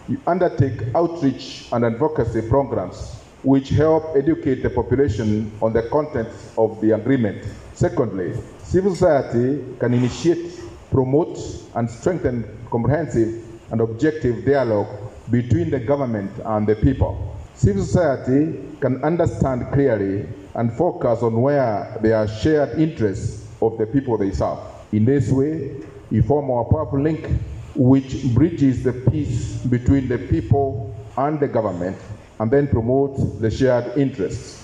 You undertake outreach and advocacy programs which help educate the population on the contents of the agreement. Secondly, civil society can initiate, promote, and strengthen comprehensive and objective dialogue between the government and the people. Civil society can understand clearly and focus on where there are shared interests of the people they serve. In this way, we form a powerful link which bridges the peace between the people and the government and then promotes the shared interests.